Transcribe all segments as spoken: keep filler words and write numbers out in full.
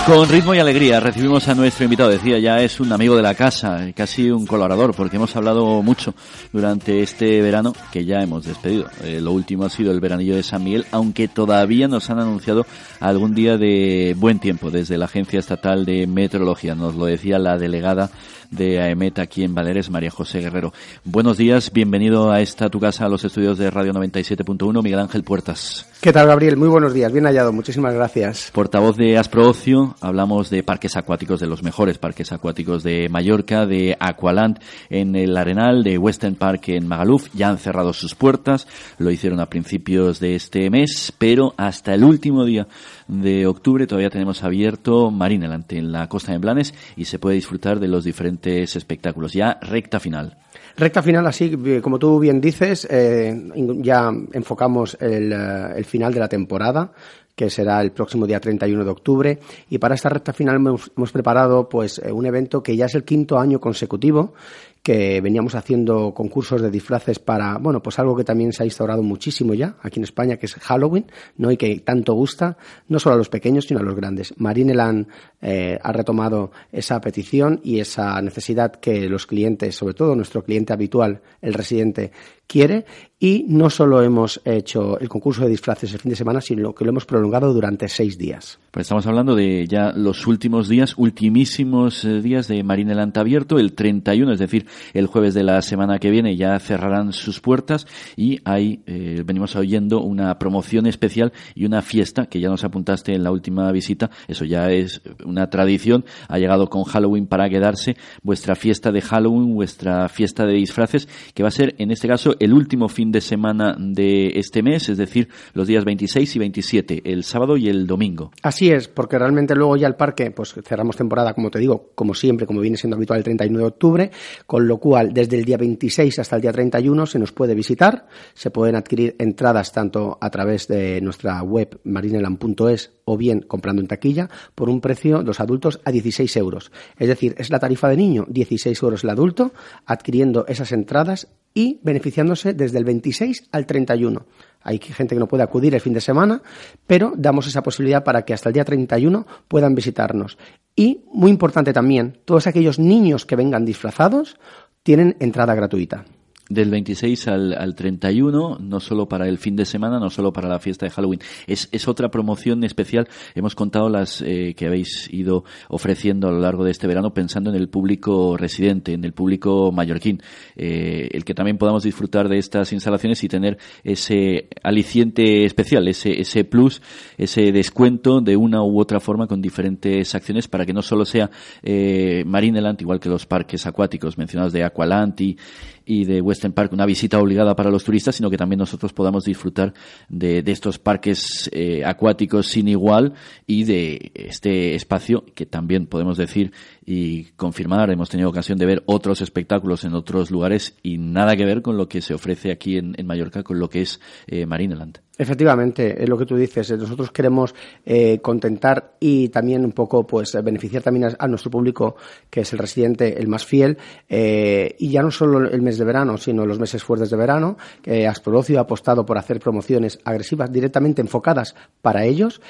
Con ritmo y alegría recibimos a nuestro invitado. Decía, ya es un amigo de la casa, casi un colaborador, porque hemos hablado mucho durante este verano que ya hemos despedido. Eh, lo último ha sido el veranillo de San Miguel, aunque todavía nos han anunciado algún día de buen tiempo desde la Agencia Estatal de Meteorología. Nos lo decía la delegada de AEMET aquí en Baleares, María José Guerrero. Buenos días, bienvenido a esta tu casa, a los estudios de Radio noventa y siete punto uno, Miguel Ángel Puertas. ¿Qué tal, Gabriel? Muy buenos días, bien hallado, muchísimas gracias. Portavoz de Asproocio, hablamos de parques acuáticos, de los mejores parques acuáticos de Mallorca, de Aqualand en el Arenal, de Western Park en Magaluf. Ya han cerrado sus puertas, lo hicieron a principios de este mes, pero hasta el último día de octubre todavía tenemos abierto Marineland en la costa de Blanes y se puede disfrutar de los diferentes espectáculos. Ya recta final. Recta final, así como tú bien dices, eh, ya enfocamos el, el final de la temporada, que será el próximo día treinta y uno de octubre, y para esta recta final hemos, hemos preparado pues un evento que ya es el quinto año consecutivo que veníamos haciendo concursos de disfraces para, bueno, pues algo que también se ha instaurado muchísimo ya aquí en España, que es Halloween, ¿no? Y que tanto gusta, no solo a los pequeños, sino a los grandes. Marineland eh, ha retomado esa petición y esa necesidad que los clientes, sobre todo nuestro cliente habitual, el residente, quiere, y no solo hemos hecho el concurso de disfraces el fin de semana, sino que lo hemos prolongado durante seis días. Pues estamos hablando de ya los últimos días, ultimísimos días de Marineland abierto, el treinta y uno, es decir, el jueves de la semana que viene ya cerrarán sus puertas y ahí eh, venimos oyendo una promoción especial y una fiesta que ya nos apuntaste en la última visita. Eso ya es una tradición, ha llegado con Halloween para quedarse, vuestra fiesta de Halloween, vuestra fiesta de disfraces, que va a ser en este caso el último fin de semana de este mes, es decir, los días veintiséis y veintisiete, el sábado y el domingo. Así es, porque realmente luego ya el parque, pues cerramos temporada, como te digo, como siempre, como viene siendo habitual, el treinta y uno de octubre, con lo cual desde el día veintiséis hasta el día treinta y uno se nos puede visitar, se pueden adquirir entradas tanto a través de nuestra web marineland punto es o bien comprando en taquilla por un precio, los adultos, a dieciséis euros. Es decir, es la tarifa de niño, dieciséis euros el adulto, adquiriendo esas entradas y beneficiándose desde el veintiséis al treinta y uno. Hay gente que no puede acudir el fin de semana, pero damos esa posibilidad para que hasta el día treinta y uno puedan visitarnos. Y, muy importante también, todos aquellos niños que vengan disfrazados tienen entrada gratuita. Del veintiséis al, al treinta y uno, no solo para el fin de semana, no solo para la fiesta de Halloween. Es, es otra promoción especial. Hemos contado las eh, que habéis ido ofreciendo a lo largo de este verano pensando en el público residente, en el público mallorquín. Eh, el que también podamos disfrutar de estas instalaciones y tener ese aliciente especial, ese, ese plus, ese descuento de una u otra forma con diferentes acciones para que no solo sea eh, Marineland, igual que los parques acuáticos mencionados de Aqualand y, y de Western Park, una visita obligada para los turistas, sino que también nosotros podamos disfrutar de, de estos parques eh, acuáticos sin igual y de este espacio que también podemos decir y confirmar, hemos tenido ocasión de ver otros espectáculos en otros lugares y nada que ver con lo que se ofrece aquí en, en Mallorca, con lo que es eh, Marineland. Efectivamente, es lo que tú dices. Nosotros queremos eh, contentar y también un poco pues beneficiar también a, a nuestro público, que es el residente, el más fiel, eh, y ya no solo el mes de verano, sino los meses fuertes de verano, que Asproocio ha apostado por hacer promociones agresivas directamente enfocadas para ellos,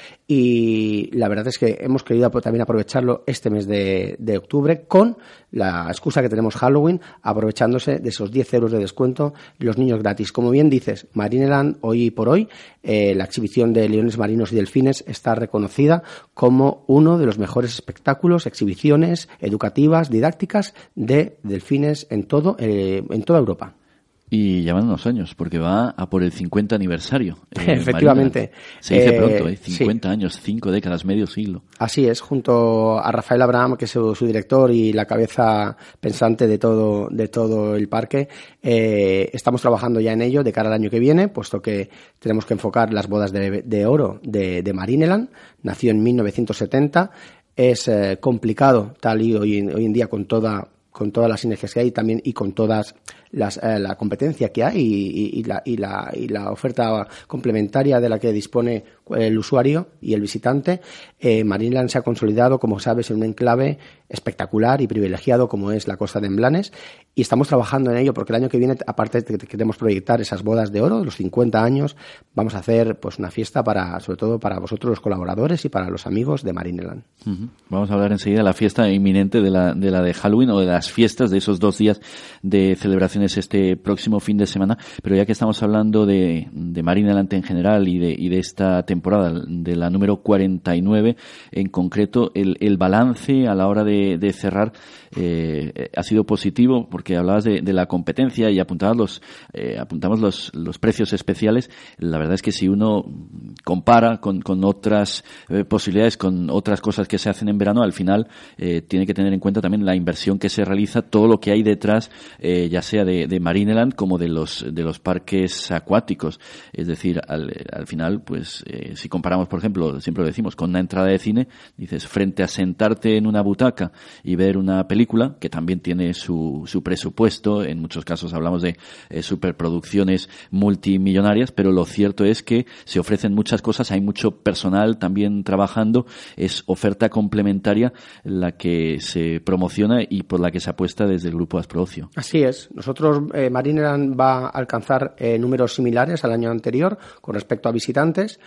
y la verdad es que hemos querido también aprovecharlo este mes de, de octubre con la excusa que tenemos Halloween, aprovechándose de esos diez euros de descuento y los niños gratis. Como bien dices, Marineland hoy por hoy, Eh, la exhibición de leones marinos y delfines está reconocida como uno de los mejores espectáculos, exhibiciones educativas, didácticas de delfines en todo eh, en toda Europa. Y ya van unos años, porque va a por el cincuenta aniversario. Eh, Efectivamente. Marineland. Se dice eh, pronto, ¿eh? cincuenta sí. años, cinco décadas, medio siglo. Así es, junto a Rafael Abraham, que es su, su director y la cabeza pensante de todo, de todo el parque, eh, estamos trabajando ya en ello de cara al año que viene, puesto que tenemos que enfocar las bodas de, de oro de, de Marineland. Nació en mil novecientos setenta. Es eh, complicado, tal y hoy, hoy en día, con toda con todas las sinergias que hay también y con todas las eh, la competencia que hay y, y, y, la, y, la, y la oferta complementaria de la que dispone el usuario y el visitante, eh, Marineland se ha consolidado, como sabes, en un enclave espectacular y privilegiado como es la costa de Emblanes, y estamos trabajando en ello porque el año que viene, aparte de que queremos proyectar esas bodas de oro, los cincuenta años, vamos a hacer pues una fiesta para, sobre todo para vosotros los colaboradores y para los amigos de Marineland. Uh-huh. Vamos a hablar enseguida de la fiesta inminente de la, de la de Halloween, o de las fiestas de esos dos días de celebraciones este próximo fin de semana, pero ya que estamos hablando de, de Marineland en general y de, y de esta temporada, de la número cuarenta y nueve en concreto, el, el balance a la hora de, de cerrar eh, ha sido positivo, porque hablabas de, de la competencia y apuntabas los, eh, apuntamos los, los precios especiales. La verdad es que si uno compara con, con otras eh, posibilidades, con otras cosas que se hacen en verano, al final eh, tiene que tener en cuenta también la inversión que se realiza, todo lo que hay detrás, eh, ya sea de, de Marineland como de los de los parques acuáticos. Es decir, al, al final, pues eh, si comparamos, por ejemplo, siempre lo decimos, con una entrada de cine, dices, frente a sentarte en una butaca y ver una película, que también tiene su, su presupuesto, en muchos casos hablamos de eh, superproducciones multimillonarias, pero lo cierto es que se ofrecen muchas cosas, hay mucho personal también trabajando, es oferta complementaria la que se promociona y por la que se apuesta desde el Grupo Asprocio. Así es. Nosotros, eh, Marineland va a alcanzar eh, números similares al año anterior con respecto a visitantes,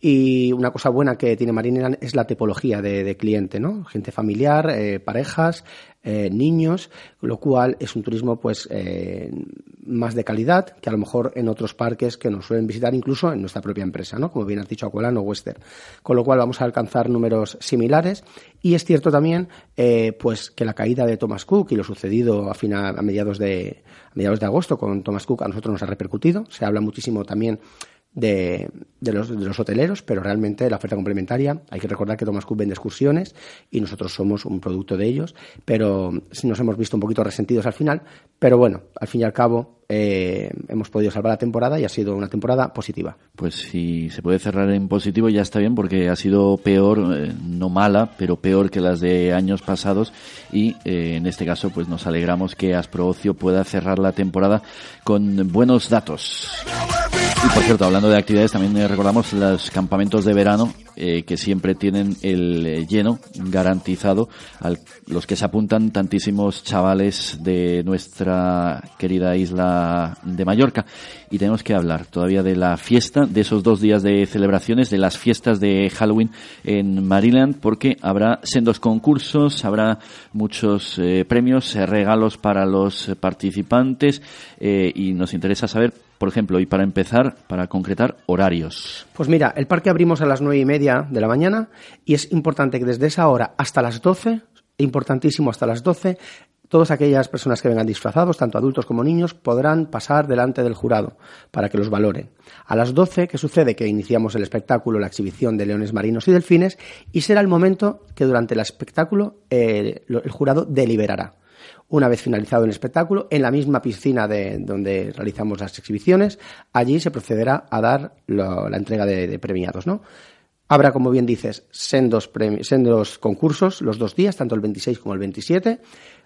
y una cosa buena que tiene Marineland es la tipología de, de cliente, ¿no? Gente familiar, eh, parejas, eh, niños, lo cual es un turismo pues eh, más de calidad que a lo mejor en otros parques que nos suelen visitar, incluso en nuestra propia empresa, ¿no? Como bien has dicho, Aqualand o Western. Con lo cual vamos a alcanzar números similares, y es cierto también eh, pues que la caída de Thomas Cook y lo sucedido a, final, a mediados de a mediados de agosto con Thomas Cook a nosotros nos ha repercutido. Se habla muchísimo también De, de, los, de los hoteleros, pero realmente la oferta complementaria, hay que recordar que Thomas Cook vende excursiones y nosotros somos un producto de ellos, pero nos hemos visto un poquito resentidos al final, pero bueno, al fin y al cabo eh, hemos podido salvar la temporada y ha sido una temporada positiva. Pues si se puede cerrar en positivo ya está bien, porque ha sido peor, eh, no mala, pero peor que las de años pasados, y eh, en este caso pues nos alegramos que Asprocio pueda cerrar la temporada con buenos datos. Y por cierto, hablando de actividades, también recordamos los campamentos de verano, eh, que siempre tienen el lleno garantizado, a los que se apuntan tantísimos chavales de nuestra querida isla de Mallorca. Y tenemos que hablar todavía de la fiesta, de esos dos días de celebraciones, de las fiestas de Halloween en Marineland, porque habrá sendos concursos, habrá muchos eh, premios, eh, regalos para los participantes, eh, y nos interesa saber, por ejemplo, y para empezar, para concretar, horarios. Pues mira, el parque abrimos a las nueve y media de la mañana, y es importante que desde esa hora hasta las doce, importantísimo hasta las doce, todas aquellas personas que vengan disfrazados, tanto adultos como niños, podrán pasar delante del jurado para que los valore. A las doce, ¿qué sucede? Que iniciamos el espectáculo, la exhibición de leones marinos y delfines, y será el momento que durante el espectáculo eh, el jurado deliberará. Una vez finalizado el espectáculo, en la misma piscina de donde realizamos las exhibiciones, allí se procederá a dar lo, la entrega de, de premiados, ¿no? Habrá, como bien dices, sendos, premi- sendos concursos los dos días, tanto el veintiséis como el veintisiete.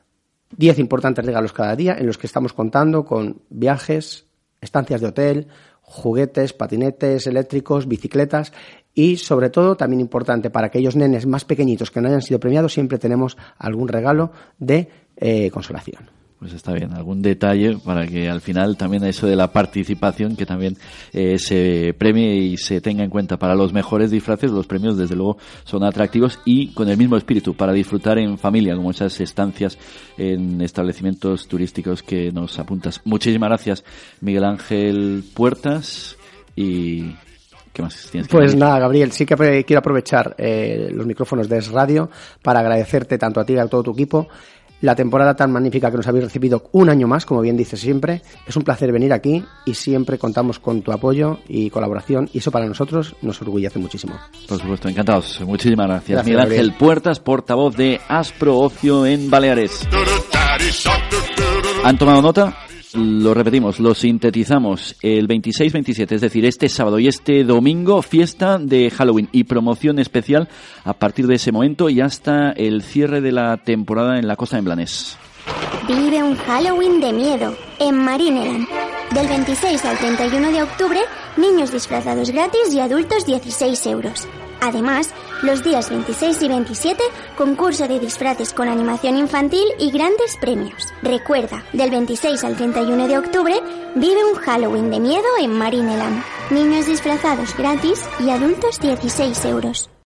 Diez importantes regalos cada día, en los que estamos contando con viajes, estancias de hotel, juguetes, patinetes eléctricos, bicicletas, y sobre todo, también importante para aquellos nenes más pequeñitos que no hayan sido premiados, siempre tenemos algún regalo de eh, consolación. Pues está bien, algún detalle para que al final también eso de la participación, que también eh, se premie y se tenga en cuenta para los mejores disfraces. Los premios desde luego son atractivos y con el mismo espíritu para disfrutar en familia, como esas estancias en establecimientos turísticos que nos apuntas. Muchísimas gracias, Miguel Ángel Puertas. Y ¿qué más tienes que Pues decir? nada, Gabriel, sí que quiero aprovechar eh, los micrófonos de Es Radio para agradecerte tanto a ti y a todo tu equipo la temporada tan magnífica que nos habéis recibido un año más, como bien dices siempre. Es un placer venir aquí y siempre contamos con tu apoyo y colaboración, y eso para nosotros nos orgullece muchísimo. Por supuesto, encantados. Muchísimas gracias. Gracias, Miguel Ángel Gabriel. Puertas, portavoz de Asprocio en Baleares. ¿Han tomado nota? Lo repetimos, lo sintetizamos. El veintiséis veintisiete, es decir, este sábado y este domingo, fiesta de Halloween y promoción especial a partir de ese momento y hasta el cierre de la temporada en la costa de Emblanes. Vive un Halloween de miedo en Marineland. Del veintiséis al treinta y uno de octubre niños disfrazados gratis y adultos dieciséis euros. Además, los días veintiséis y veintisiete, concurso de disfraces con animación infantil y grandes premios. Recuerda, del veintiséis al treinta y uno de octubre, vive un Halloween de miedo en Marineland. Niños disfrazados gratis y adultos dieciséis euros.